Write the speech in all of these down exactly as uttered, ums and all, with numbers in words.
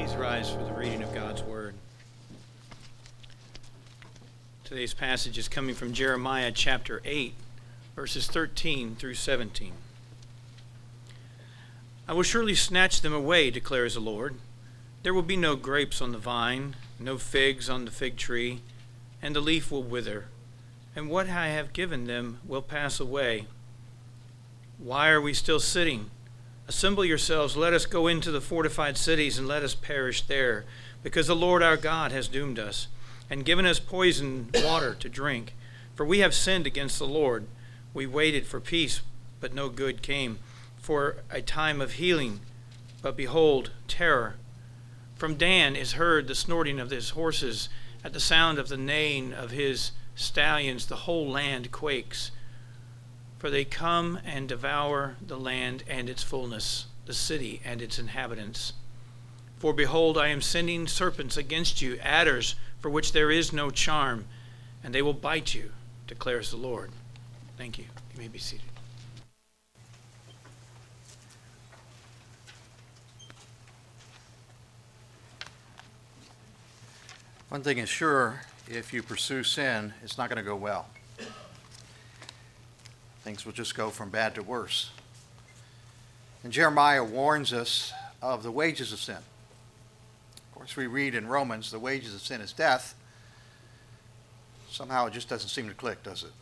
Please rise for the reading of God's Word. Today's passage is coming from Jeremiah chapter eight, verses thirteen through seventeen. I will surely snatch them away, declares the Lord. There will be no grapes on the vine, no figs on the fig tree, and the leaf will wither, and what I have given them will pass away. Why are we still sitting? Assemble yourselves, let us go into the fortified cities, and let us perish there, because the Lord our God has doomed us, and given us poisoned water to drink. For we have sinned against the Lord. We waited for peace, but no good came, for a time of healing, but behold, terror. From Dan is heard the snorting of his horses. At the sound of the neighing of his stallions, the whole land quakes. For they come and devour the land and its fullness, the city and its inhabitants. For behold, I am sending serpents against you, adders for which there is no charm, and they will bite you, declares the Lord. Thank you. You may be seated. One thing is sure, if you pursue sin, it's not going to go well. Things will just go from bad to worse. And Jeremiah warns us of the wages of sin. Of course, we read in Romans, the wages of sin is death. Somehow it just doesn't seem to click, does it?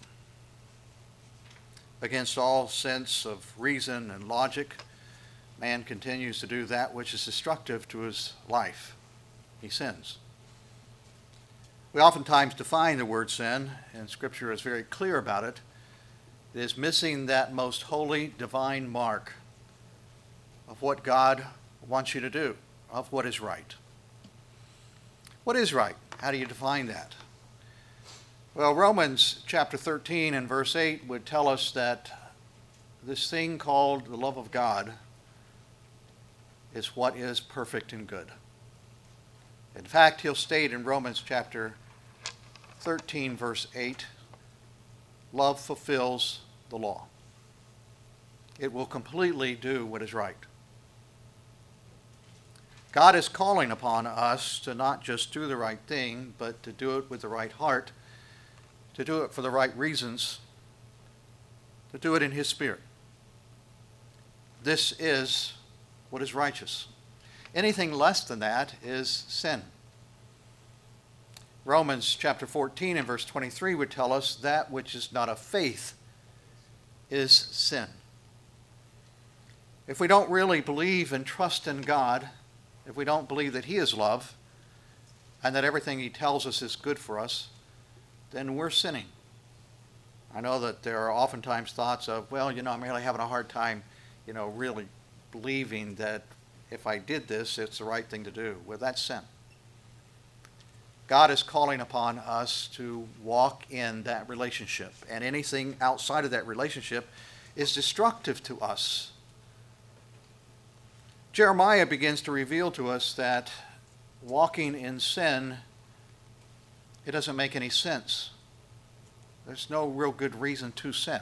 Against all sense of reason and logic, man continues to do that which is destructive to his life. He sins. We oftentimes define the word sin, and Scripture is very clear about it. It is missing that most holy, divine mark of what God wants you to do, of what is right. What is right? How do you define that? Well, Romans chapter thirteen and verse eight would tell us that this thing called the love of God is what is perfect and good. In fact, he'll state in Romans chapter thirteen, verse eight, love fulfills the law. It will completely do what is right. God is calling upon us to not just do the right thing, but to do it with the right heart, to do it for the right reasons, to do it in His Spirit. This is what is righteous. Anything less than that is sin. Romans chapter fourteen and verse twenty-three would tell us that which is not of faith is sin. If we don't really believe and trust in God, if we don't believe that He is love, and that everything He tells us is good for us, then we're sinning. I know that there are oftentimes thoughts of, well, you know, I'm really having a hard time, you know, really believing that if I did this, it's the right thing to do. Well, that's sin. God is calling upon us to walk in that relationship, and anything outside of that relationship is destructive to us. Jeremiah begins to reveal to us that walking in sin, it doesn't make any sense. There's no real good reason to sin.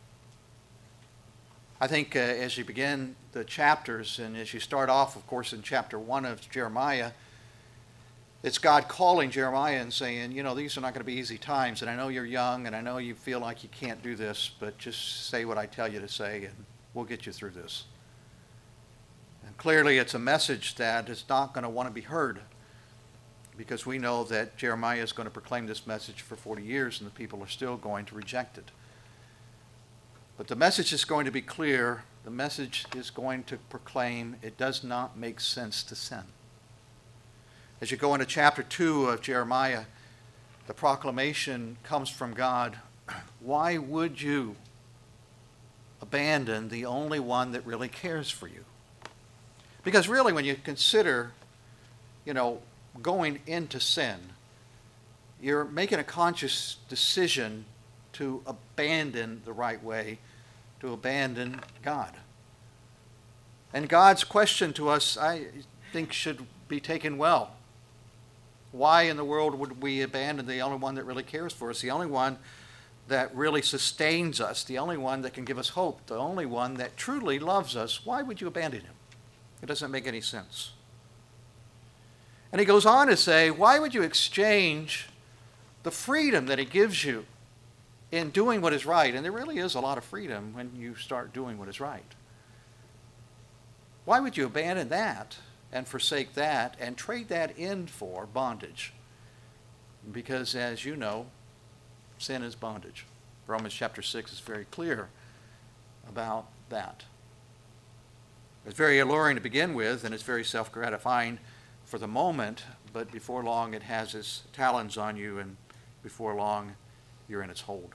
I think uh, as you begin the chapters, and as you start off, of course, in chapter one of Jeremiah, it's God calling Jeremiah and saying, you know, these are not going to be easy times, and I know you're young, and I know you feel like you can't do this, but just say what I tell you to say, and we'll get you through this. And clearly it's a message that is not going to want to be heard, because we know that Jeremiah is going to proclaim this message for forty years, and the people are still going to reject it. But the message is going to be clear. The message is going to proclaim it does not make sense to sin. As you go into chapter two of Jeremiah, the proclamation comes from God. Why would you abandon the only one that really cares for you? Because really, when you consider, you know, going into sin, you're making a conscious decision to abandon the right way, to abandon God. And God's question to us, I think, should be taken well. Why in the world would we abandon the only one that really cares for us, the only one that really sustains us, the only one that can give us hope, the only one that truly loves us? Why would you abandon him? It doesn't make any sense. And he goes on to say, why would you exchange the freedom that he gives you in doing what is right? And there really is a lot of freedom when you start doing what is right. Why would you abandon that and forsake that and trade that in for bondage? Because as you know, sin is bondage. Romans chapter six is very clear about that. It's very alluring to begin with, and it's very self-gratifying for the moment, but before long it has its talons on you, and before long you're in its hold.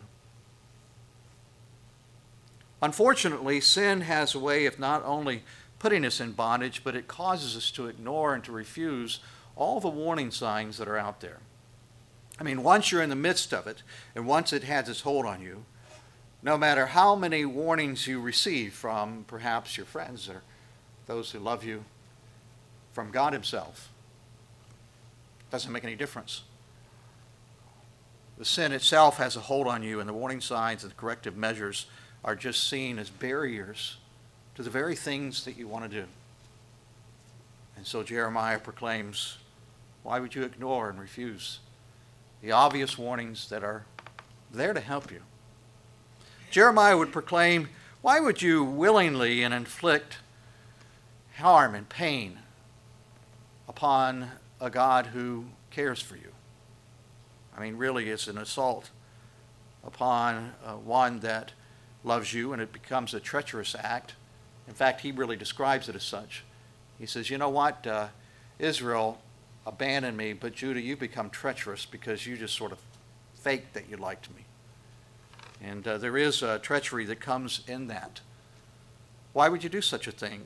Unfortunately, sin has a way of not only putting us in bondage, but it causes us to ignore and to refuse all the warning signs that are out there. I mean, once you're in the midst of it, and once it has its hold on you, no matter how many warnings you receive from perhaps your friends or those who love you, from God himself, doesn't make any difference. The sin itself has a hold on you, and the warning signs and the corrective measures are just seen as barriers to the very things that you want to do. And so Jeremiah proclaims, why would you ignore and refuse the obvious warnings that are there to help you? Jeremiah would proclaim, why would you willingly and inflict harm and pain upon a God who cares for you? I mean, really, it's an assault upon uh, one that loves you, and it becomes a treacherous act. In fact, he really describes it as such. He says, you know what, uh, Israel abandoned me, but Judah, you become treacherous because you just sort of faked that you liked me. And uh, there is a treachery that comes in that. Why would you do such a thing?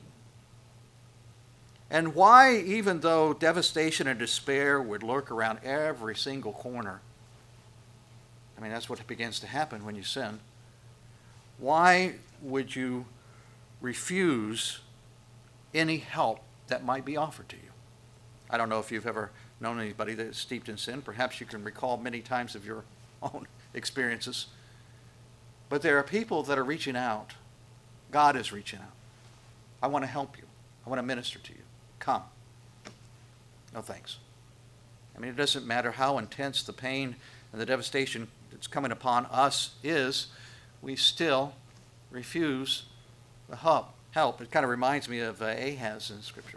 And why, even though devastation and despair would lurk around every single corner, I mean, that's what begins to happen when you sin, why would you refuse any help that might be offered to you? I don't know if you've ever known anybody that is steeped in sin. Perhaps you can recall many times of your own experiences. But there are people that are reaching out. God is reaching out. I want to help you. I want to minister to you. Come. No thanks. I mean, it doesn't matter how intense the pain and the devastation that's coming upon us is, we still refuse the help. Help. It kind of reminds me of uh, Ahaz in Scripture.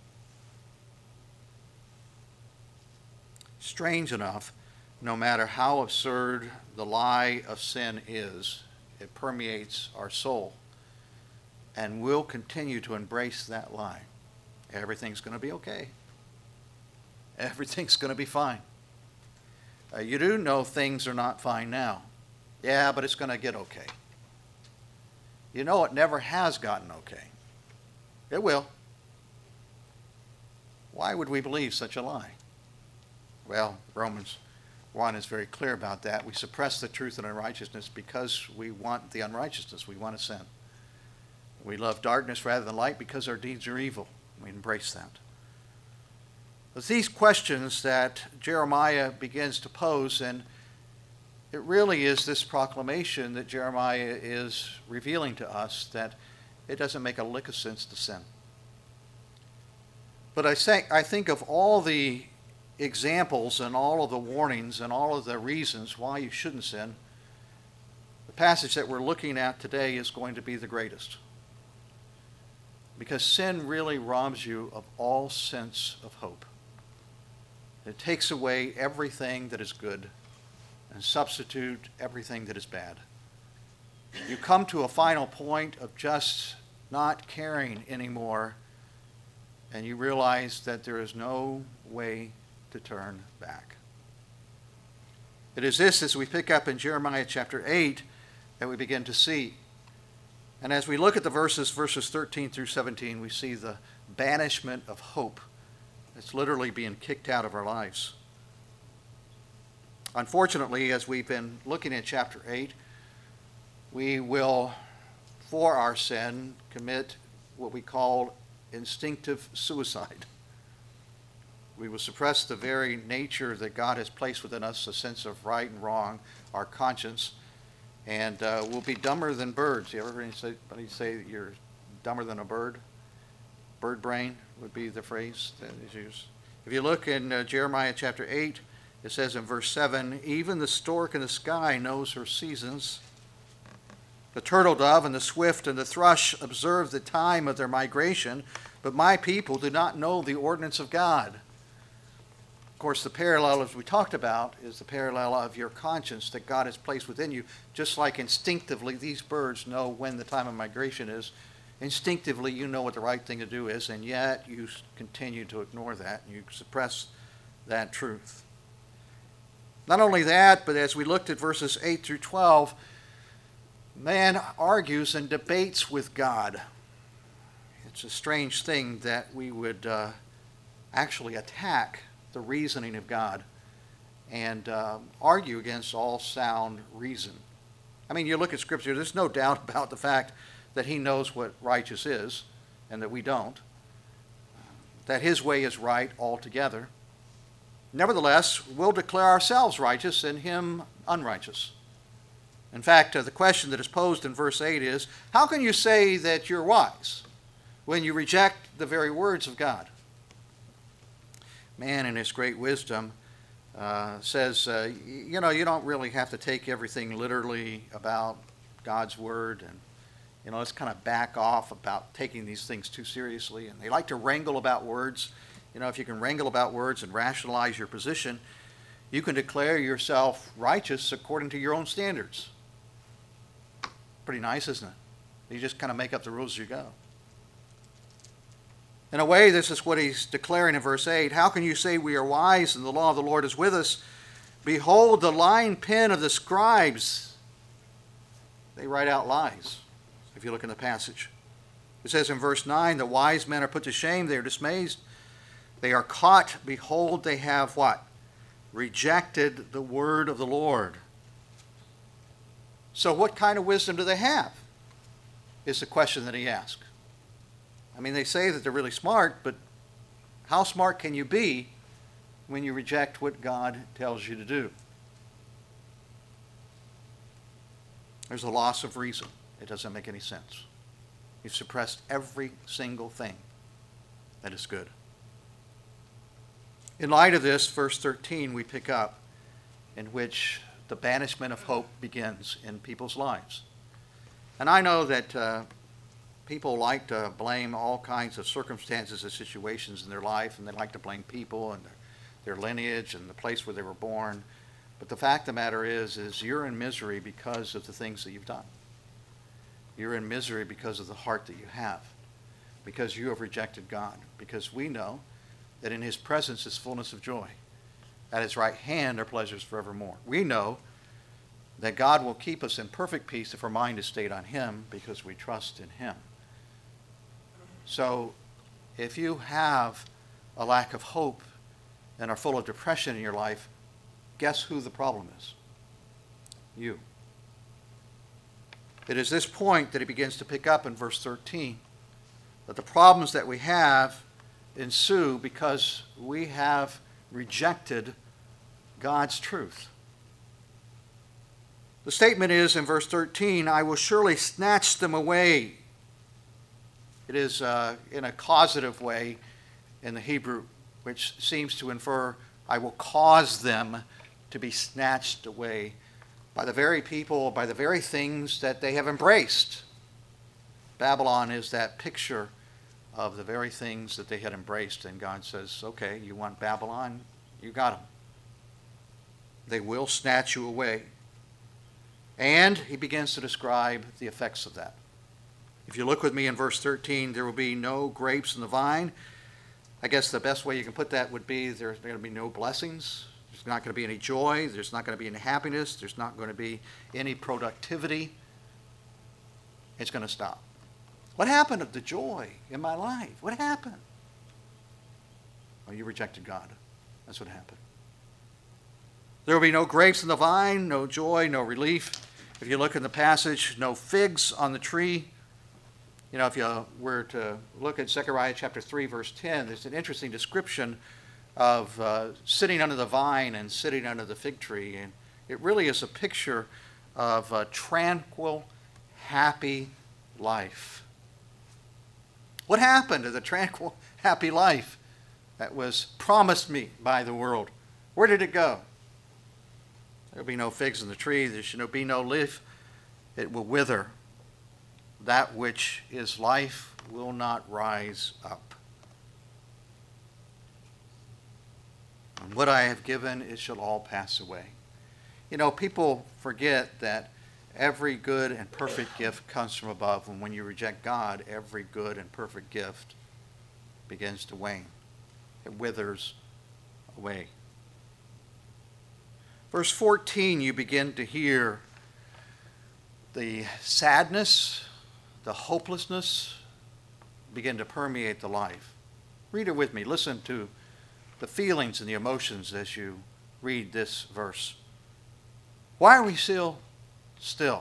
Strange enough, no matter how absurd the lie of sin is, it permeates our soul, and we'll continue to embrace that lie. Everything's going to be okay. Everything's going to be fine. Uh, you do know things are not fine now. Yeah, but it's going to get okay. You know it never has gotten okay. It will. Why would we believe such a lie? Well, Romans one is very clear about that. We suppress the truth and unrighteousness because we want the unrighteousness. We want to sin. We love darkness rather than light because our deeds are evil. We embrace that. It's these questions that Jeremiah begins to pose, and it really is this proclamation that Jeremiah is revealing to us that it doesn't make a lick of sense to sin. But I think, I think of all the examples and all of the warnings and all of the reasons why you shouldn't sin, the passage that we're looking at today is going to be the greatest. Because sin really robs you of all sense of hope. It takes away everything that is good and substitute everything that is bad. You come to a final point of just not caring anymore, and you realize that there is no way to turn back. It is this, as we pick up in Jeremiah chapter eight, that we begin to see. And as we look at the verses, verses thirteen through seventeen, we see the banishment of hope that's literally being kicked out of our lives. Unfortunately, as we've been looking at chapter eight, we will, for our sin, commit what we call instinctive suicide. We will suppress the very nature that God has placed within us, a sense of right and wrong, our conscience, and uh, we'll be dumber than birds. You ever heard anybody say that you're dumber than a bird? Bird brain would be the phrase that is used. If you look in uh, Jeremiah chapter eight, it says in verse seven, even the stork in the sky knows her seasons. The turtle dove and the swift and the thrush observe the time of their migration, but my people do not know the ordinance of God. Of course, the parallel, as we talked about, is the parallel of your conscience that God has placed within you. Just like instinctively these birds know when the time of migration is, instinctively you know what the right thing to do is, and yet you continue to ignore that, and you suppress that truth. Not only that, but as we looked at verses eight through twelve, man argues and debates with God. It's a strange thing that we would uh, actually attack the reasoning of God and uh, argue against all sound reason. I mean, you look at Scripture, there's no doubt about the fact that he knows what righteous is and that we don't, that his way is right altogether. Nevertheless, we'll declare ourselves righteous and him unrighteous. In fact, uh, the question that is posed in verse eight is, how can you say that you're wise when you reject the very words of God? Man, in his great wisdom, uh, says, uh, you know, you don't really have to take everything literally about God's word, and, you know, let's kind of back off about taking these things too seriously. And they like to wrangle about words. You know, if you can wrangle about words and rationalize your position, you can declare yourself righteous according to your own standards. Pretty nice, isn't it? You just kind of make up the rules as you go. In a way, this is what he's declaring in verse eight. How can you say we are wise and the law of the Lord is with us? Behold, the lying pen of the scribes. They write out lies, if you look in the passage. It says in verse nine, the wise men are put to shame. They are dismayed. They are caught. Behold, they have what? Rejected the word of the Lord. So what kind of wisdom do they have? Is the question that he asked. I mean, they say that they're really smart, but how smart can you be when you reject what God tells you to do? There's a loss of reason. It doesn't make any sense. You've suppressed every single thing that is good. In light of this, verse thirteen, we pick up in which the banishment of hope begins in people's lives. And I know that uh, people like to blame all kinds of circumstances and situations in their life, and they like to blame people and their, their lineage and the place where they were born. But the fact of the matter is, is you're in misery because of the things that you've done. You're in misery because of the heart that you have, because you have rejected God, because we know that in his presence is fullness of joy. At his right hand are pleasures forevermore. We know that God will keep us in perfect peace if our mind is stayed on him because we trust in him. So if you have a lack of hope and are full of depression in your life, guess who the problem is? You. It is this point that he begins to pick up in verse thirteen, that the problems that we have ensue because we have rejected God's truth. The statement is in verse thirteen, I will surely snatch them away. It is uh, in a causative way in the Hebrew, which seems to infer, I will cause them to be snatched away by the very people, by the very things that they have embraced. Babylon is that picture of the very things that they had embraced, and God says, okay, you want Babylon? You got them. They will snatch you away. And he begins to describe the effects of that. If you look with me in verse thirteen, there will be no grapes in the vine. I guess the best way you can put that would be there's going to be no blessings. There's not going to be any joy. There's not going to be any happiness. There's not going to be any productivity. It's going to stop. What happened to the joy in my life? What happened? Well, you rejected God. That's what happened. There will be no grapes in the vine, no joy, no relief. If you look in the passage, no figs on the tree. You know, if you were to look at Zechariah chapter three, verse ten, there's an interesting description of uh, sitting under the vine and sitting under the fig tree. And it really is a picture of a tranquil, happy life. What happened to the tranquil, happy life? that was promised me by the world, where did it go? There will be no figs in the tree. There shall be no leaf. It will wither. That which is life will not rise up. And what I have given, it shall all pass away. You know, people forget that every good and perfect gift comes from above. And when you reject God, every good and perfect gift begins to wane. It withers away. Verse fourteen, you begin to hear the sadness, the hopelessness begin to permeate the life. Read it with me. Listen to the feelings and the emotions as you read this verse. Why are we still still?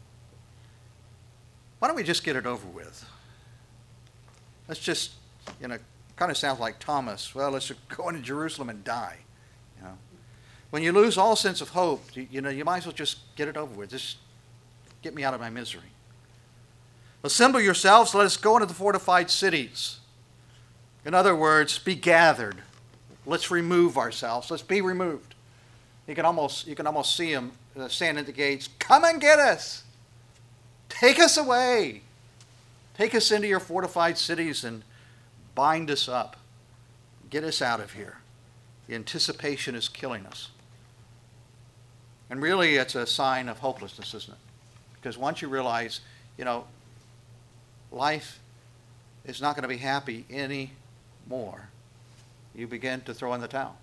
Why don't we just get it over with? Let's just, you know, kind of sounds like Thomas. Well, let's go into Jerusalem and die. You know, when you lose all sense of hope, you, you know, you might as well just get it over with. Just get me out of my misery. Assemble yourselves. Let us go into the fortified cities. In other words, be gathered. Let's remove ourselves. Let's be removed. You can almost you can almost see them uh, standing at the gates. Come and get us. Take us away. Take us into your fortified cities and bind us up. Get us out of here. The anticipation is killing us. And really, it's a sign of hopelessness, isn't it? Because once you realize, you know, life is not going to be happy anymore, you begin to throw in the towel.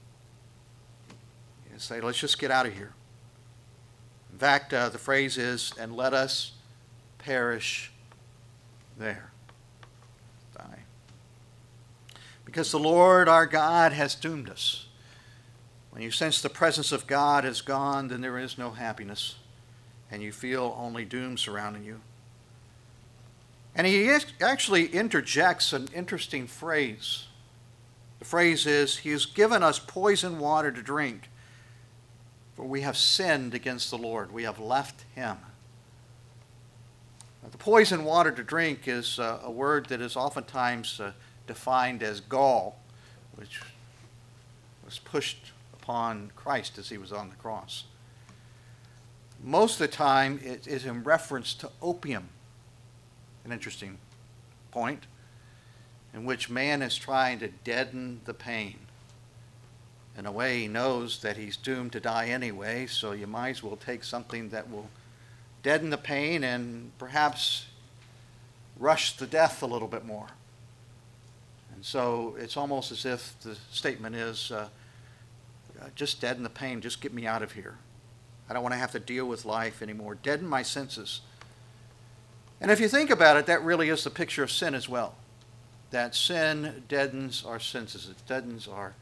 You say, let's just get out of here. In fact, uh, the phrase is, and let us perish there. Die. Because the Lord our God has doomed us. When you sense the presence of God is gone, then there is no happiness, and you feel only doom surrounding you. And he actually interjects an interesting phrase. The phrase is, he has given us poison water to drink, for we have sinned against the Lord. We have left him. Now, the poison water to drink is uh, a word that is oftentimes uh, defined as gall, which was pushed upon Christ as he was on the cross. Most of the time, it is in reference to opium. An interesting point, in which man is trying to deaden the pain. In a way, he knows that he's doomed to die anyway, so you might as well take something that will deaden the pain and perhaps rush the death a little bit more. And so it's almost as if the statement is, uh, just deaden the pain, just get me out of here. I don't want to have to deal with life anymore. Deaden my senses. And if you think about it, that really is the picture of sin as well. That sin deadens our senses. It deadens our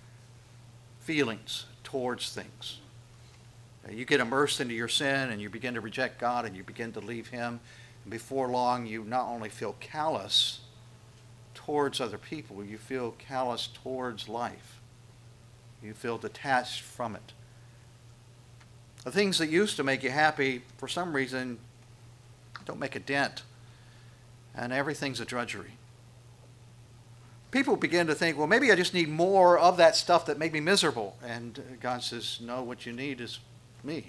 feelings towards things. You get immersed into your sin and you begin to reject God and you begin to leave him. And before long, you not only feel callous towards other people, you feel callous towards life. You feel detached from it. The things that used to make you happy, for some reason, don't make a dent. And everything's a drudgery. People begin to think, well, maybe I just need more of that stuff that made me miserable. And God says, no, what you need is me.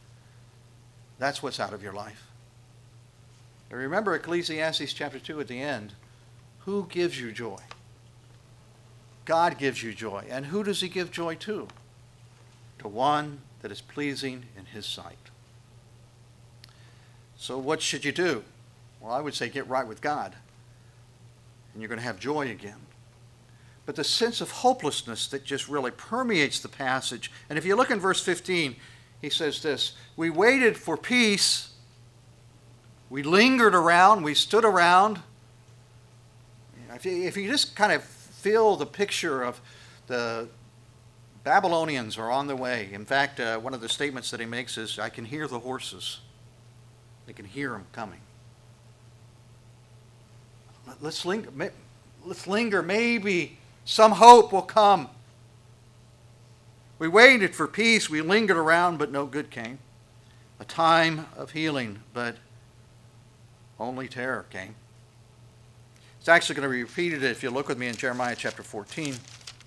That's what's out of your life. And remember Ecclesiastes chapter two at the end. Who gives you joy? God gives you joy. And who does he give joy to? To one that is pleasing in his sight. So what should you do? Well, I would say get right with God. And you're going to have joy again. But the sense of hopelessness that just really permeates the passage. And if you look in verse fifteen, he says this, we waited for peace. We lingered around. We stood around. If you, if you just kind of feel the picture of the Babylonians are on the way. In fact, uh, one of the statements that he makes is, I can hear the horses. They can hear them coming. Let's linger. Let's linger. Maybe some hope will come. We waited for peace. We lingered around, but no good came. A time of healing, but only terror came. It's actually going to be repeated if you look with me in Jeremiah chapter fourteen.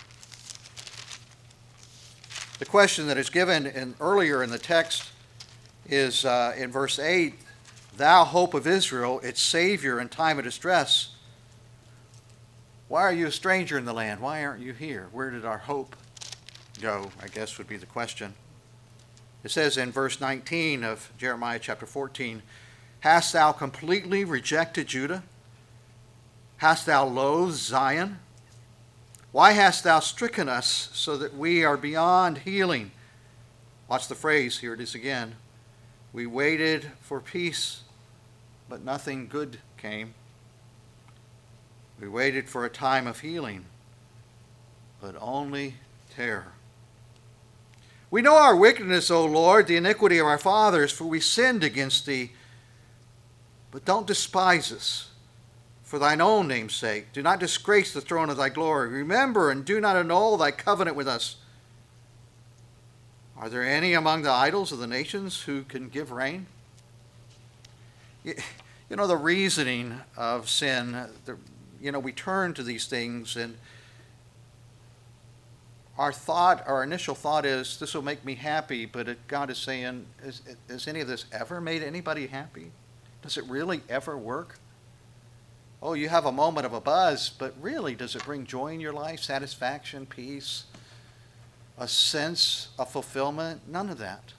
The question that is given in, earlier in the text is uh, in verse eight, "Thou hope of Israel, its Savior in time of distress. Why are you a stranger in the land? Why aren't you here? Where did our hope go?" I guess would be the question. It says in verse nineteen of Jeremiah chapter fourteen, "Hast thou completely rejected Judah? Hast thou loathed Zion? Why hast thou stricken us so that we are beyond healing?" Watch the phrase, here it is again. "We waited for peace, but nothing good came. We waited for a time of healing, but only terror. We know our wickedness, O Lord, the iniquity of our fathers, for we sinned against thee. But don't despise us for thine own name's sake. Do not disgrace the throne of thy glory. Remember and do not annul thy covenant with us. Are there any among the idols of the nations who can give rain?" You know, the reasoning of sin, the, you know, we turn to these things and our thought, our initial thought is, this will make me happy, but it, God is saying, is, has any of this ever made anybody happy? Does it really ever work? Oh, you have a moment of a buzz, but really, does it bring joy in your life, satisfaction, peace, a sense of fulfillment? None of that.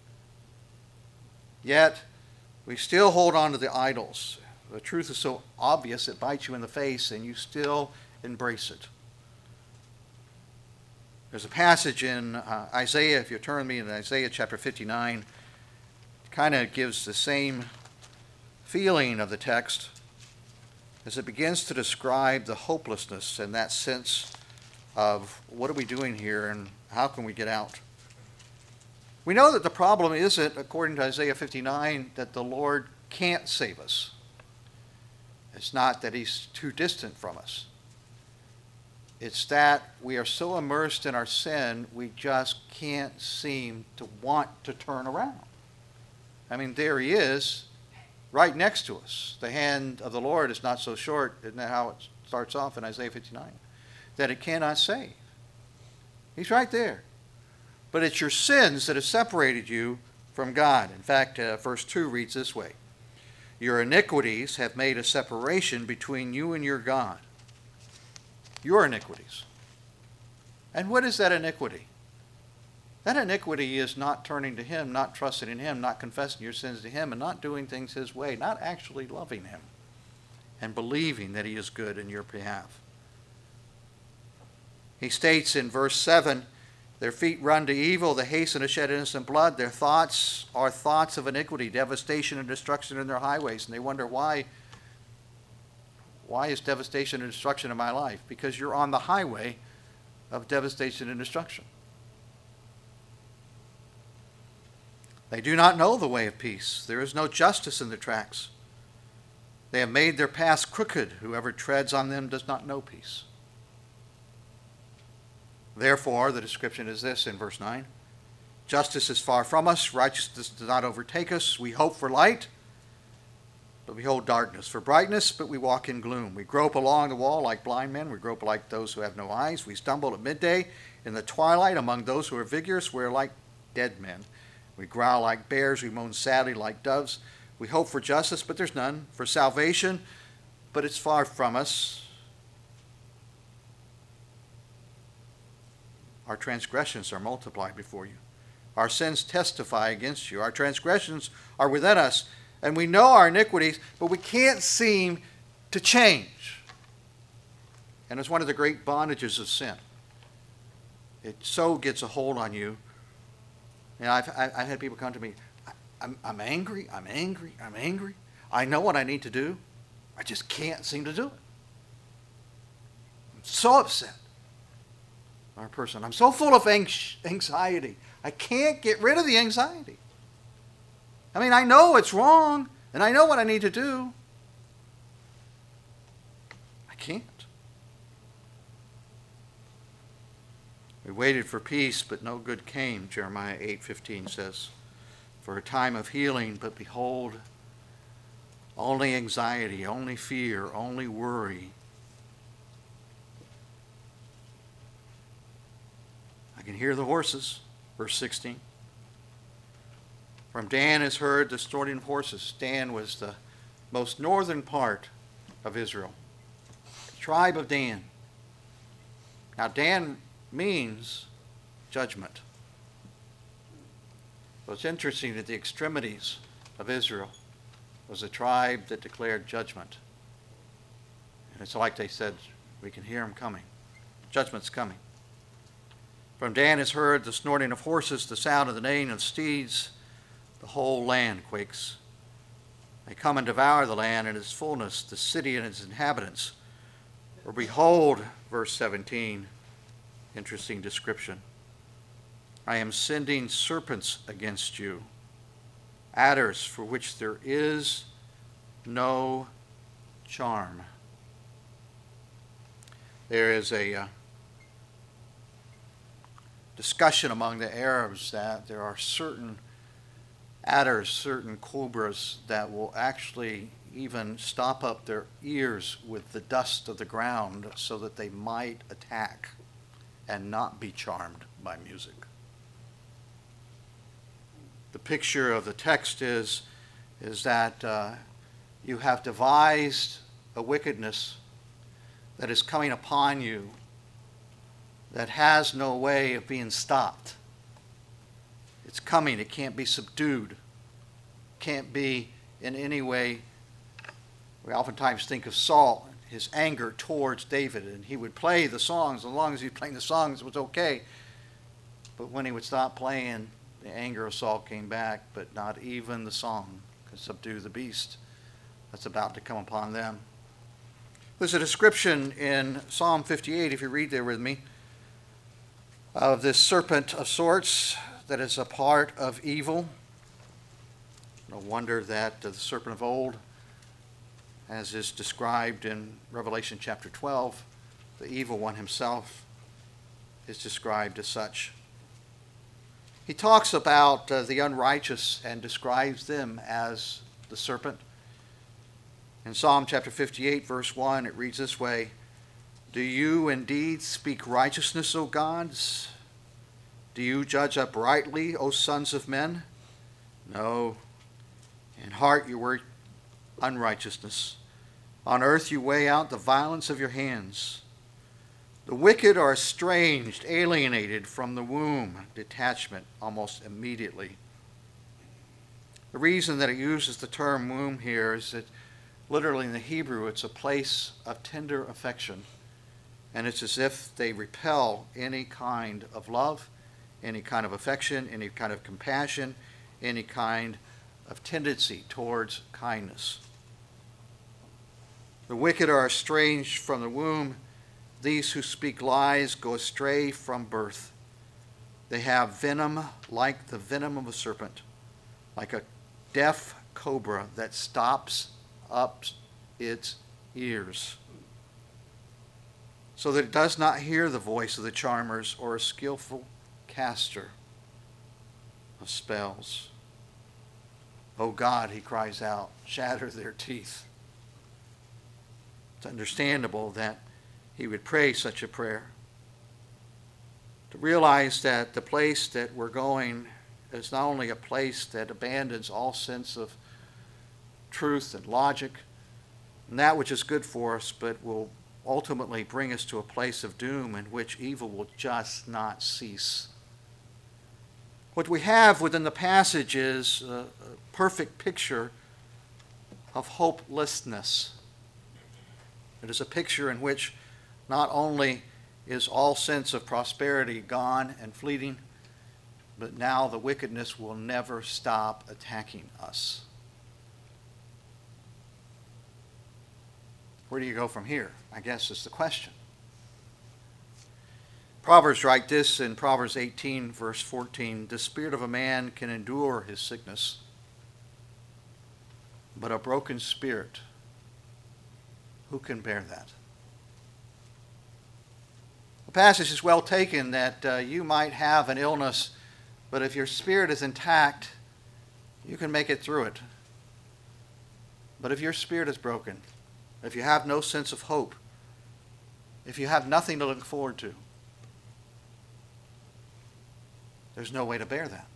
Yet, we still hold on to the idols. The truth is so obvious, it bites you in the face, and you still embrace it. There's a passage in uh, Isaiah, if you turn me in Isaiah chapter fifty-nine, it kind of gives the same feeling of the text as it begins to describe the hopelessness and that sense of what are we doing here and how can we get out. We know that the problem isn't, according to Isaiah fifty-nine, that the Lord can't save us. It's not that he's too distant from us. It's that we are so immersed in our sin, we just can't seem to want to turn around. I mean, there he is, right next to us. The hand of the Lord is not so short, isn't that how it starts off in Isaiah fifty-nine? That it cannot save. He's right there. But it's your sins that have separated you from God. In fact, uh, verse two reads this way: "Your iniquities have made a separation between you and your God." Your iniquities. And what is that iniquity? That iniquity is not turning to him, not trusting in him, not confessing your sins to him, and not doing things his way, not actually loving him and believing that he is good in your behalf. He states in verse seven, "Their feet run to evil, they hasten to shed innocent blood. Their thoughts are thoughts of iniquity, devastation and destruction in their highways." And they wonder, why Why is devastation and destruction in my life? Because you're on the highway of devastation and destruction. "They do not know the way of peace. There is no justice in their tracks. They have made their paths crooked. Whoever treads on them does not know peace." Therefore, the description is this in verse nine: "Justice is far from us. Righteousness does not overtake us. We hope for light, but behold darkness, for brightness, but we walk in gloom. We grope along the wall like blind men. We grope like those who have no eyes. We stumble at midday. In the twilight, among those who are vigorous, we are like dead men. We growl like bears. We moan sadly like doves. We hope for justice, but there's none. For salvation, but it's far from us. Our transgressions are multiplied before you. Our sins testify against you. Our transgressions are within us. And we know our iniquities, but we can't seem to change." And it's one of the great bondages of sin. It so gets a hold on you. You know, I've, I've had people come to me, I'm, I'm angry, I'm angry, I'm angry. I know what I need to do. I just can't seem to do it. I'm so upset. Our person, I'm so full of anxiety. I can't get rid of the anxiety. I mean, I know it's wrong, and I know what I need to do. I can't. We waited for peace, but no good came, Jeremiah eight fifteen says. For a time of healing, but behold, only anxiety, only fear, only worry. I can hear the horses, verse sixteen. From Dan is heard the snorting of horses. Dan was the most northern part of Israel, the tribe of Dan. Now, Dan means judgment. So it's interesting that the extremities of Israel was a tribe that declared judgment. And it's like they said, we can hear them coming. Judgment's coming. From Dan is heard the snorting of horses, the sound of the neighing of steeds. The whole land quakes. They come and devour the land and its fullness, the city and its inhabitants. For behold, verse seventeen, interesting description. I am sending serpents against you, adders for which there is no charm. There is a uh, discussion among the Arabs that there are certain adders, certain cobras that will actually even stop up their ears with the dust of the ground so that they might attack and not be charmed by music. The picture of the text is, is that uh, you have devised a wickedness that is coming upon you that has no way of being stopped. It's coming. It can't be subdued. Can't be in any way. We oftentimes think of Saul, his anger towards David, and he would play the songs. As long as he was playing the songs, it was okay. But when he would stop playing, the anger of Saul came back, but not even the song could subdue the beast that's about to come upon them. There's a description in Psalm fifty-eight, if you read there with me, of this serpent of sorts that is a part of evil. No wonder that the serpent of old, as is described in Revelation chapter twelve, the evil one himself is described as such. He talks about uh, the unrighteous and describes them as the serpent. In Psalm chapter fifty-eight, verse one, it reads this way, Do you indeed speak righteousness, O gods? Do you judge uprightly, O sons of men? No. In heart you work unrighteousness. On earth you weigh out the violence of your hands. The wicked are estranged, alienated from the womb, detachment almost immediately. The reason that it uses the term womb here is that literally in the Hebrew it's a place of tender affection. And it's as if they repel any kind of love, any kind of affection, any kind of compassion, any kind of tendency towards kindness. The wicked are estranged from the womb. These who speak lies go astray from birth. They have venom like the venom of a serpent, like a deaf cobra that stops up its ears, so that it does not hear the voice of the charmers or a skillful caster of spells. O God, he cries out, shatter their teeth. It's understandable that he would pray such a prayer. To realize that the place that we're going is not only a place that abandons all sense of truth and logic and that which is good for us, but will ultimately bring us to a place of doom in which evil will just not cease. What we have within the passage is a perfect picture of hopelessness. It is a picture in which not only is all sense of prosperity gone and fleeting, but now the wickedness will never stop attacking us. Where do you go from here? I guess is the question. Proverbs write this in Proverbs eighteen, verse fourteen, the spirit of a man can endure his sickness, but a broken spirit, who can bear that? The passage is well taken that uh, you might have an illness, but if your spirit is intact, you can make it through it. But if your spirit is broken, if you have no sense of hope, if you have nothing to look forward to, there's no way to bear that.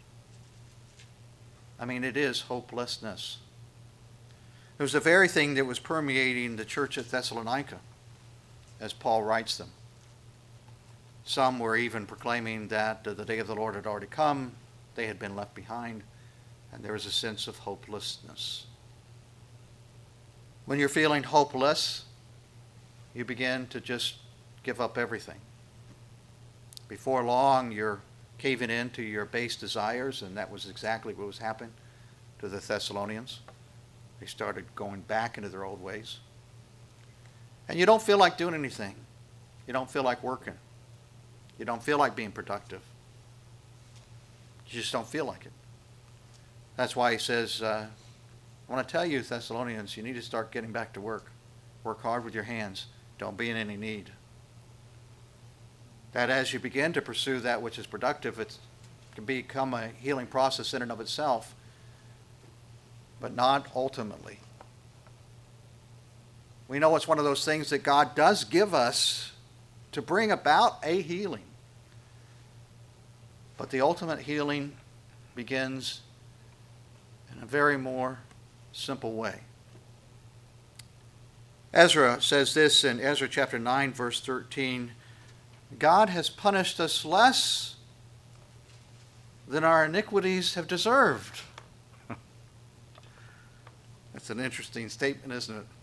I mean, it is hopelessness. It was the very thing that was permeating the church at Thessalonica, as Paul writes them. Some were even proclaiming that the day of the Lord had already come, they had been left behind, and there was a sense of hopelessness. When you're feeling hopeless, you begin to just give up everything. Before long, you're caving in to your base desires, and that was exactly what was happening to the Thessalonians. They started going back into their old ways. And you don't feel like doing anything. You don't feel like working. You don't feel like being productive. You just don't feel like it. That's why he says, uh, I want to tell you, Thessalonians, you need to start getting back to work. Work hard with your hands. Don't be in any need. That as you begin to pursue that which is productive, it can become a healing process in and of itself, but not ultimately. We know it's one of those things that God does give us to bring about a healing. But the ultimate healing begins in a very more simple way. Ezra says this in Ezra chapter nine, verse thirteen, God has punished us less than our iniquities have deserved. That's an interesting statement, isn't it?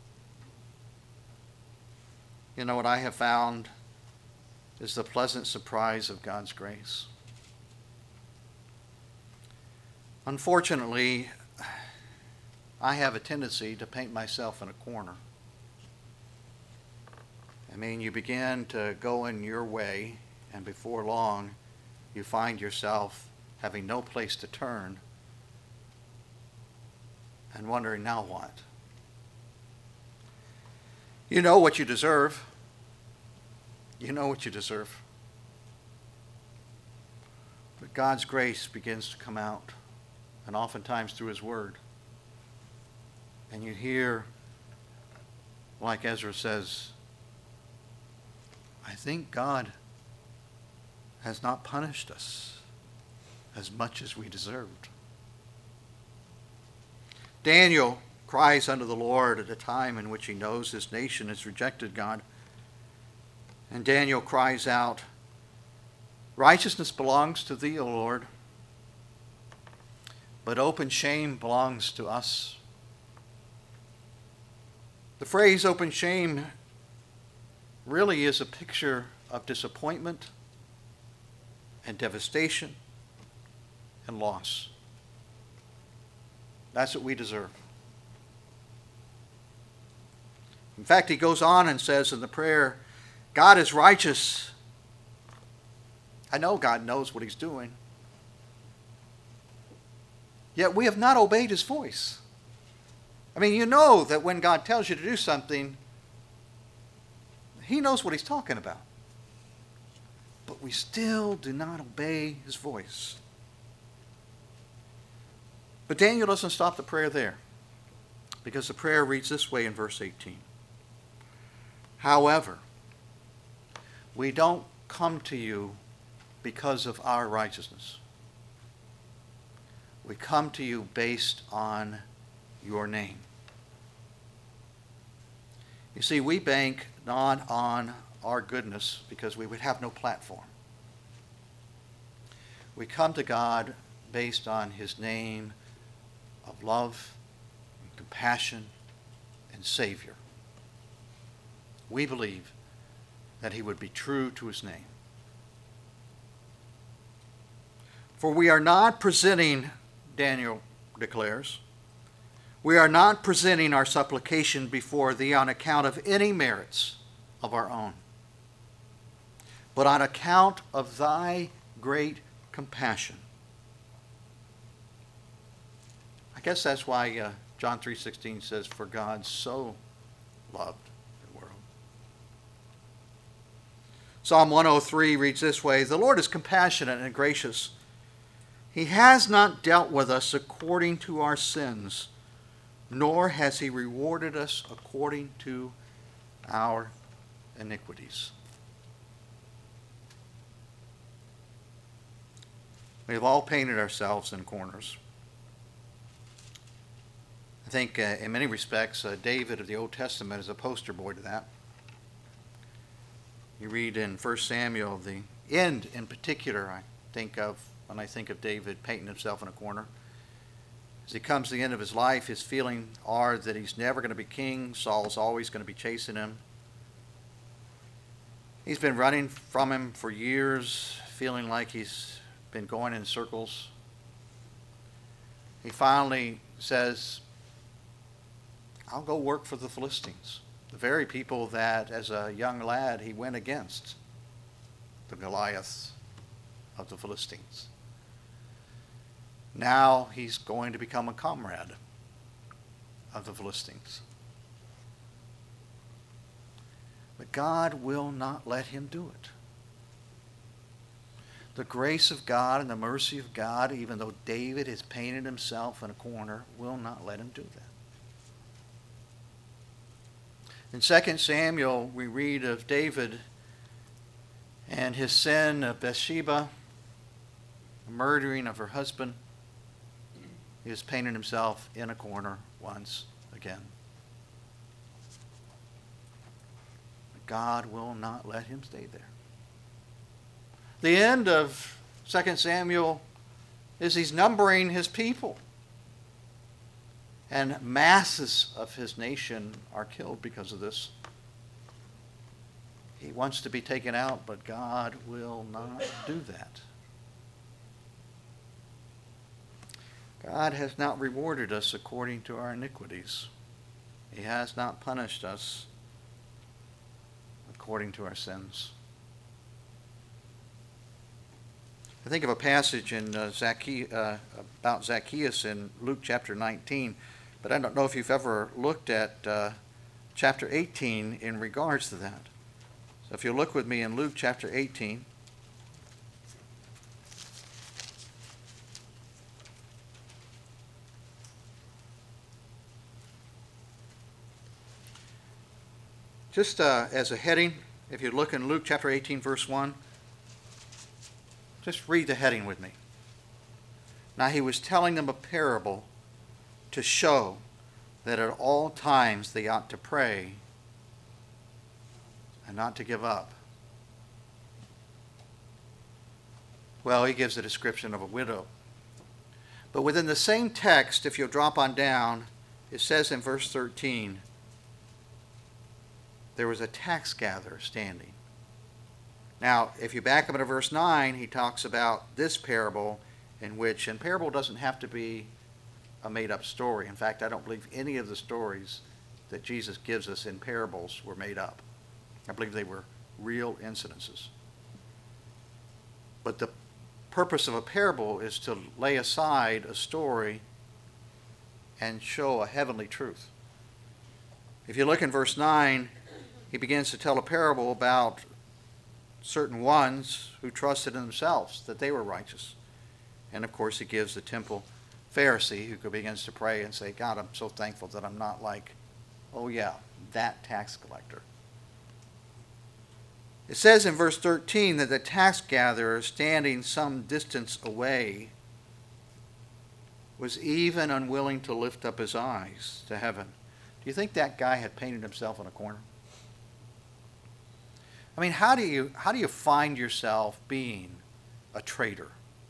You know what I have found is the pleasant surprise of God's grace. Unfortunately, I have a tendency to paint myself in a corner. I mean, you begin to go in your way, and before long, you find yourself having no place to turn and wondering, now what? You know what you deserve. You know what you deserve. But God's grace begins to come out, and oftentimes through His Word. And you hear, like Ezra says, I think God has not punished us as much as we deserved. Daniel cries unto the Lord at a time in which he knows his nation has rejected God. And Daniel cries out, righteousness belongs to thee, O Lord, but open shame belongs to us. The phrase open shame really is a picture of disappointment and devastation and loss. That's what we deserve. In fact, he goes on and says in the prayer, God is righteous. I know God knows what He's doing. Yet we have not obeyed His voice. I mean, you know that when God tells you to do something, He knows what He's talking about. But we still do not obey His voice. But Daniel doesn't stop the prayer there, because the prayer reads this way in verse eighteen. However, we don't come to you because of our righteousness. We come to you based on your name. You see, we bank not on our goodness because we would have no platform. We come to God based on His name of love and compassion and Savior. We believe that He would be true to His name. For we are not presenting, Daniel declares, we are not presenting our supplication before Thee on account of any merits of our own, but on account of Thy great compassion. I guess that's why uh, John three sixteen says, for God so loved the world. Psalm one oh three reads this way, the Lord is compassionate and gracious. He has not dealt with us according to our sins, nor has he rewarded us according to our iniquities. We have all painted ourselves in corners. I think uh, in many respects, uh, David of the Old Testament is a poster boy to that. You read in First Samuel, the end in particular I think of when I think of David painting himself in a corner. As he comes to the end of his life, his feelings are that he's never going to be king. Saul's always going to be chasing him. He's been running from him for years, feeling like he's been going in circles. He finally says, I'll go work for the Philistines, the very people that as a young lad he went against, the Goliath of the Philistines. Now he's going to become a comrade of the Philistines. But God will not let him do it. The grace of God and the mercy of God, even though David has painted himself in a corner, will not let him do that. In Second Samuel, we read of David and his sin of Bathsheba, the murdering of her husband. He has painted himself in a corner once again. But God will not let him stay there. The end of Second Samuel is he's numbering his people. And masses of his nation are killed because of this. He wants to be taken out, but God will not do that. God has not rewarded us according to our iniquities. He has not punished us according to our sins. I think of a passage in uh, Zacchaeus, uh, about Zacchaeus in Luke chapter nineteen, but I don't know if you've ever looked at uh, chapter eighteen in regards to that. So if you look with me in Luke chapter eighteen. Just uh, as a heading, if you look in Luke chapter eighteen, verse one, just read the heading with me. Now he was telling them a parable to show that at all times they ought to pray and not to give up. Well, he gives a description of a widow. But within the same text, if you'll drop on down, it says in verse thirteen, there was a tax gatherer standing. Now, if you back up into verse nine, he talks about this parable in which, and parable doesn't have to be a made-up story. In fact, I don't believe any of the stories that Jesus gives us in parables were made up. I believe they were real incidences. But the purpose of a parable is to lay aside a story and show a heavenly truth. If you look in verse nine, he begins to tell a parable about certain ones who trusted in themselves that they were righteous. And of course he gives the temple Pharisee who begins to pray and say, God, I'm so thankful that I'm not like, oh yeah, that tax collector. It says in verse thirteen that the tax gatherer standing some distance away was even unwilling to lift up his eyes to heaven. Do you think that guy had painted himself in a corner? I mean, how do you how do you find yourself being a traitor?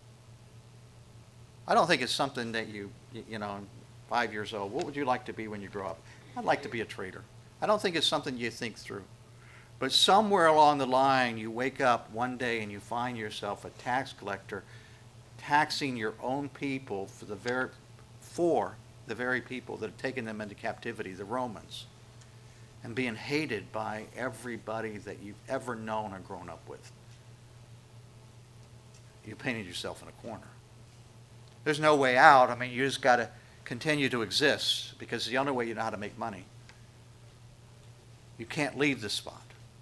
I don't think it's something that you, you know, five years old, what would you like to be when you grow up? I'd like to be a traitor. I don't think it's something you think through. But somewhere along the line, you wake up one day and you find yourself a tax collector taxing your own people for the very, for the very people that have taken them into captivity, the Romans, and being hated by everybody that you've ever known or grown up with. You painted yourself in a corner. There's no way out. I mean, you just got to continue to exist because it's the only way you know how to make money. You can't leave this spot.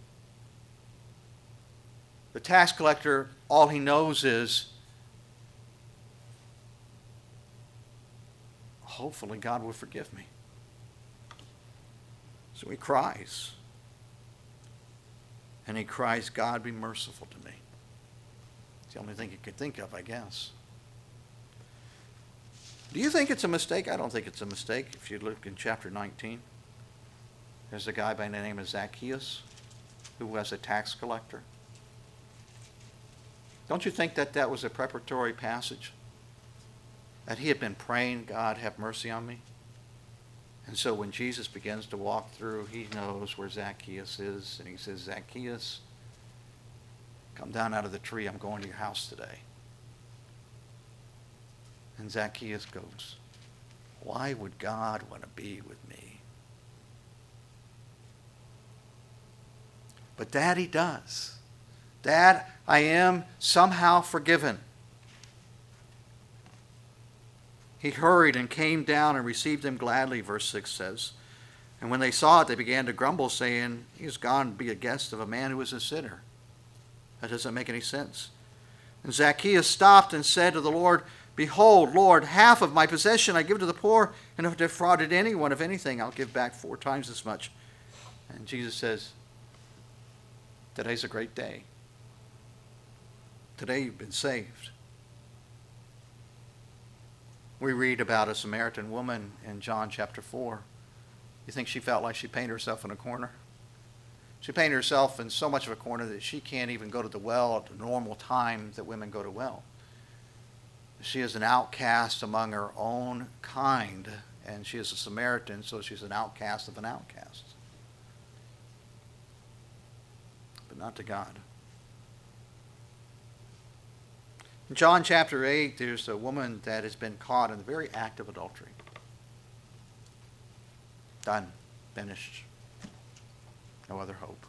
The tax collector, all he knows is, hopefully God will forgive me. So he cries. And he cries, God, be merciful to me. It's the only thing he could think of, I guess. Do you think it's a mistake? I don't think it's a mistake. If you look in chapter nineteen, there's a guy by the name of Zacchaeus who was a tax collector. Don't you think that that was a preparatory passage? That he had been praying, God, have mercy on me? And so when Jesus begins to walk through, he knows where Zacchaeus is. And he says, Zacchaeus, come down out of the tree. I'm going to your house today. And Zacchaeus goes, why would God want to be with me? But that he does. That I am somehow forgiven. He hurried and came down and received them gladly, verse six says. And when they saw it, they began to grumble, saying, he has gone to be a guest of a man who is a sinner. That doesn't make any sense. And Zacchaeus stopped and said to the Lord, behold, Lord, half of my possession I give to the poor, and if I defrauded anyone of anything, I'll give back four times as much. And Jesus says, today's a great day. Today you've been saved. We read about a Samaritan woman in John chapter four. You think she felt like she painted herself in a corner? She painted herself in so much of a corner that she can't even go to the well at the normal time that women go to well. She is an outcast among her own kind, and she is a Samaritan, so she's an outcast of an outcast. But not to God. In John chapter eight, there's a woman that has been caught in the very act of adultery. Done. Finished. No other hope.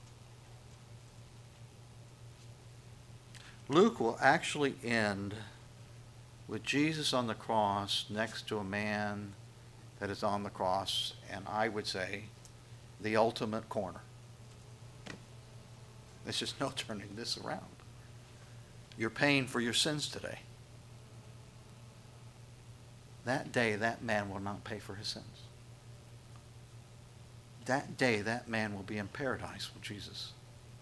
Luke will actually end with Jesus on the cross next to a man that is on the cross, and I would say the ultimate corner. There's just no turning this around. You're paying for your sins today. That day, that man will not pay for his sins. That day, that man will be in paradise with Jesus.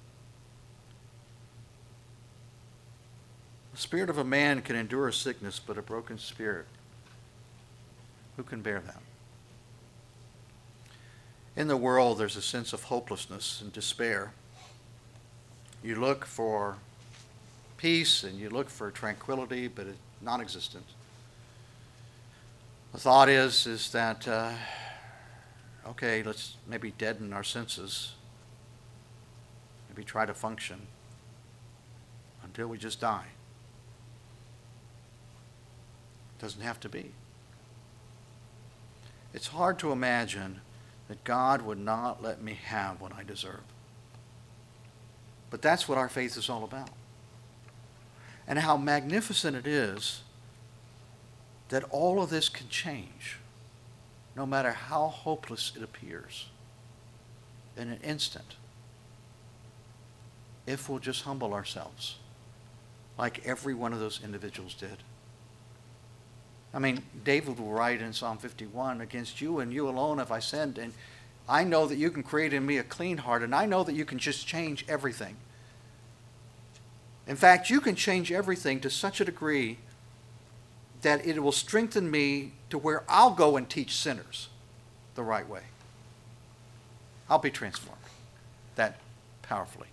The spirit of a man can endure sickness, but a broken spirit, who can bear that? In the world, there's a sense of hopelessness and despair. You look for peace and you look for tranquility, but it's non-existent. The thought is, is that, uh, okay, let's maybe deaden our senses, maybe try to function until we just die. It doesn't have to be. It's hard to imagine that God would not let me have what I deserve. But that's what our faith is all about. And how magnificent it is that all of this can change, no matter how hopeless it appears, in an instant, if we'll just humble ourselves, like every one of those individuals did. I mean, David will write in Psalm fifty-one, against you and you alone have I sinned, and I know that you can create in me a clean heart, and I know that you can just change everything. In fact, you can change everything to such a degree that it will strengthen me to where I'll go and teach sinners the right way. I'll be transformed that powerfully.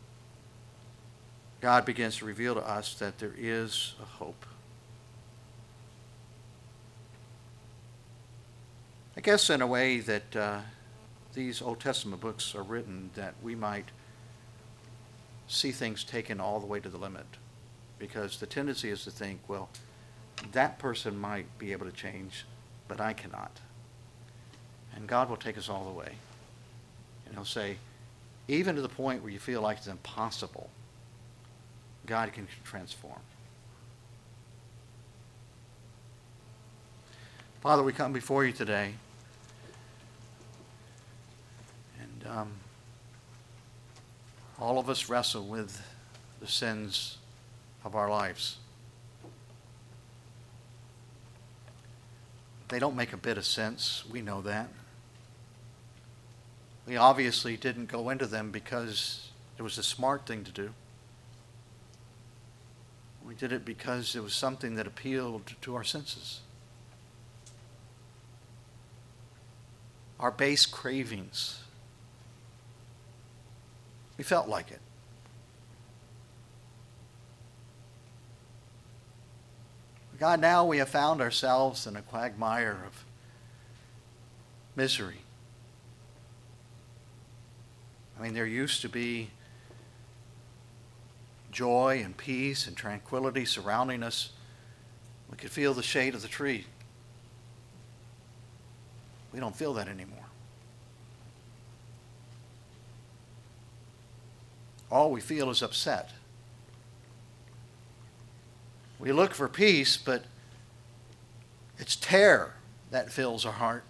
God begins to reveal to us that there is a hope. I guess in a way that uh, these Old Testament books are written that we might see things taken all the way to the limit. Because the tendency is to think, well, that person might be able to change, but I cannot. And God will take us all the way. And he'll say, even to the point where you feel like it's impossible, God can transform. Father, we come before you today. And um, all of us wrestle with the sins of our lives. They don't make a bit of sense. We know that. We obviously didn't go into them because it was a smart thing to do. We did it because it was something that appealed to our senses. Our base cravings. We felt like it. God, now we have found ourselves in a quagmire of misery. I mean, there used to be joy and peace and tranquility surrounding us. We could feel the shade of the tree. We don't feel that anymore. All we feel is upset. We look for peace, but it's terror that fills our heart.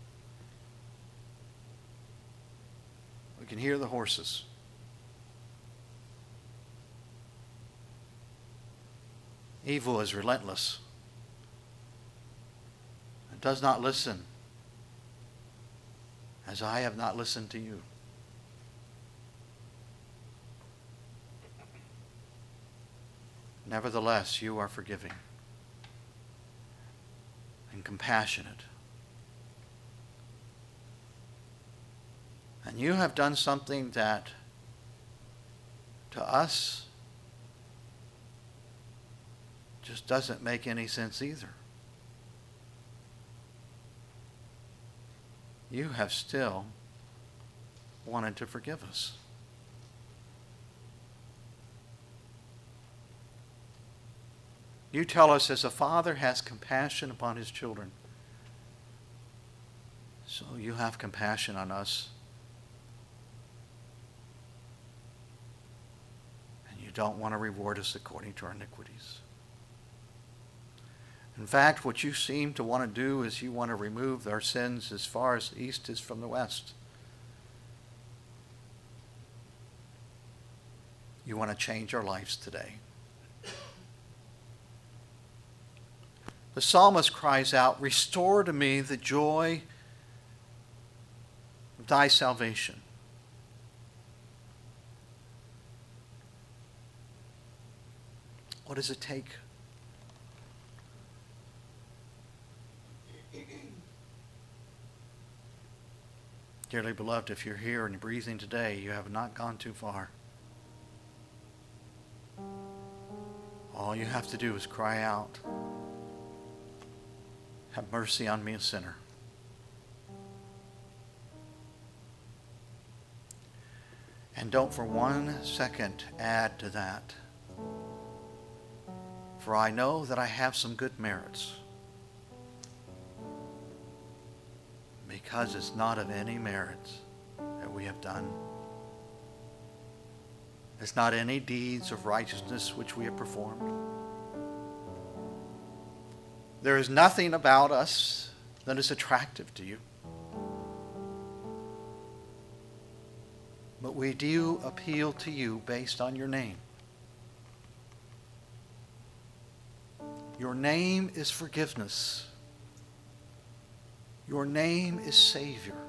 We can hear the horses. Evil is relentless. It does not listen, as I have not listened to you. Nevertheless, you are forgiving and compassionate. And you have done something that, to us, just doesn't make any sense either. You have still wanted to forgive us. You tell us, as a father has compassion upon his children, so you have compassion on us. And you don't want to reward us according to our iniquities. In fact, what you seem to want to do is you want to remove our sins as far as the east is from the west. You want to change our lives today. The psalmist cries out, "Restore to me the joy of thy salvation." What does it take? Dearly beloved, if you're here and you're breathing today, you have not gone too far. All you have to do is cry out, "Have mercy on me, a sinner." And don't for one second add to that. For I know that I have some good merits. Because it's not of any merits that we have done. It's not any deeds of righteousness which we have performed. There is nothing about us that is attractive to you. But we do appeal to you based on your name. Your name is forgiveness. Your name is Savior.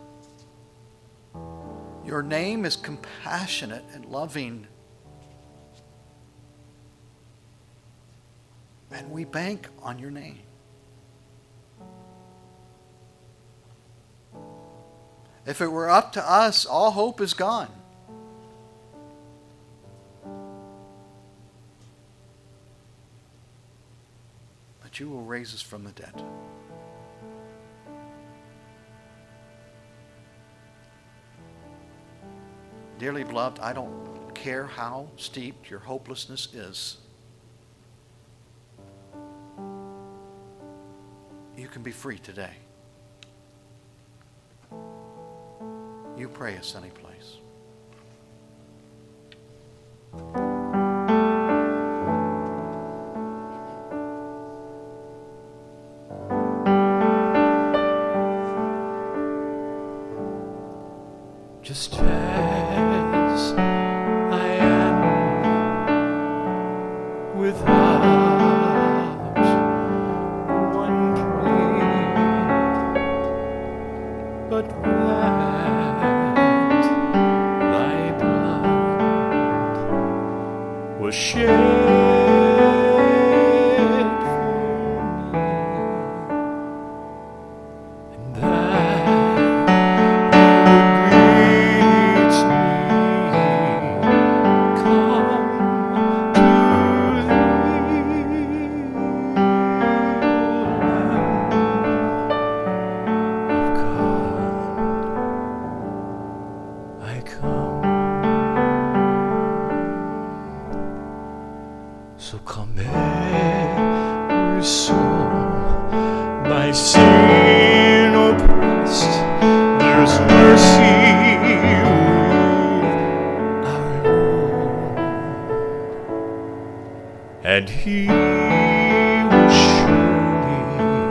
Your name is compassionate and loving. And we bank on your name. If it were up to us, all hope is gone. But you will raise us from the dead. Dearly beloved, I don't care how steep your hopelessness is. You can be free today. You pray a sunny place. Just as I am, without one plea, but that shed for me, and that you would reach me. Come to thee, O Lamb of God, I come. So come every soul by sin oppressed, there's mercy with our Lord, and He will surely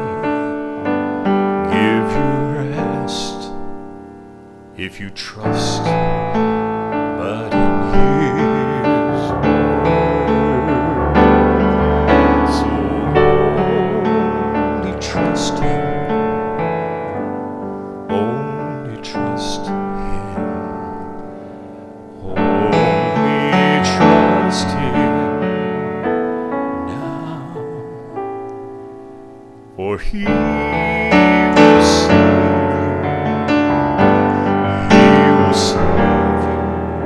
give you rest if you trust but in His word. So only trust Him, only trust Him, only trust Him now, for He will save you, He will save you,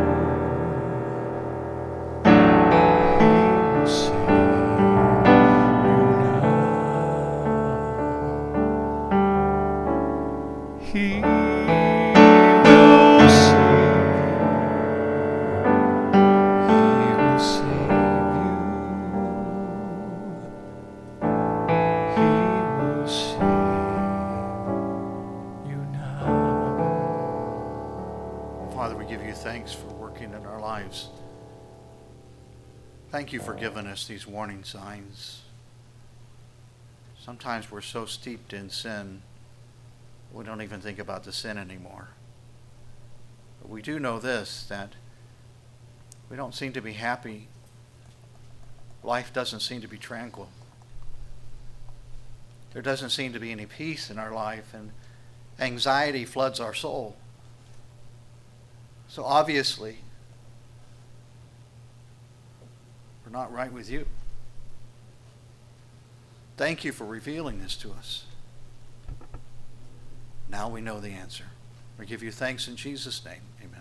He will save you now. He will save you, He will save you, He will save you now. Father, we give you thanks for working in our lives. Thank you for giving us these warning signs. Sometimes we're so steeped in sin, we don't even think about the sin anymore. But we do know this, that we don't seem to be happy. Life doesn't seem to be tranquil. There doesn't seem to be any peace in our life, and anxiety floods our soul. So obviously, we're not right with you. Thank you for revealing this to us. Now we know the answer. We give you thanks in Jesus' name. Amen.